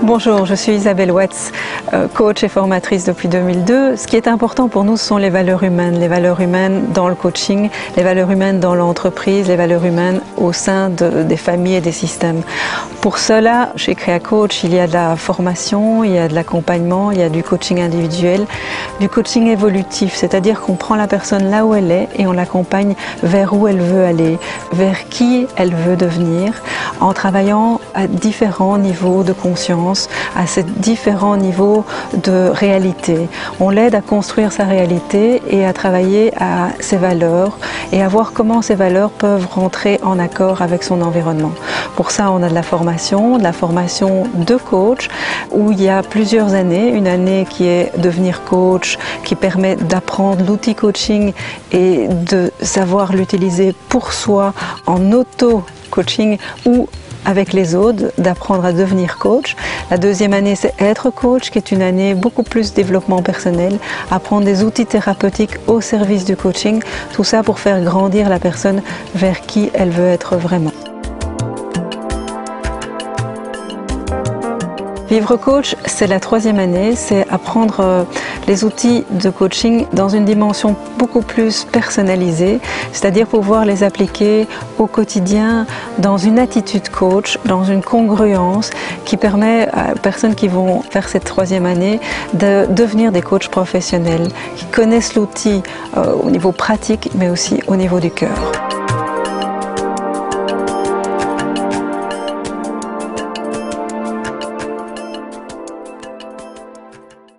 Bonjour, je suis Isabelle Watts, coach et formatrice depuis 2002. Ce qui est important pour nous, ce sont les valeurs humaines dans le coaching, les valeurs humaines dans l'entreprise, les valeurs humaines au sein des familles et des systèmes. Pour cela, chez Créa Coach, il y a de la formation, il y a de l'accompagnement, il y a du coaching individuel, du coaching évolutif, c'est-à-dire qu'on prend la personne là où elle est et on l'accompagne vers où elle veut aller, vers qui elle veut devenir, en travaillant à différents niveaux de conscience, à ces différents niveaux de réalité. On l'aide à construire sa réalité et à travailler à ses valeurs et à voir comment ces valeurs peuvent rentrer en accord avec son environnement. Pour ça, on a de la formation de coach où il y a plusieurs années, une année qui est devenir coach, qui permet d'apprendre l'outil coaching et de savoir l'utiliser pour soi en auto-coaching ou avec les autres, d'apprendre à devenir coach. La deuxième année, c'est être coach, qui est une année beaucoup plus développement personnel, apprendre des outils thérapeutiques au service du coaching, tout ça pour faire grandir la personne vers qui elle veut être vraiment. Vivre coach, c'est la troisième année, c'est apprendre les outils de coaching dans une dimension beaucoup plus personnalisée, c'est-à-dire pouvoir les appliquer au quotidien dans une attitude coach, dans une congruence qui permet aux personnes qui vont faire cette troisième année de devenir des coachs professionnels, qui connaissent l'outil au niveau pratique mais aussi au niveau du cœur.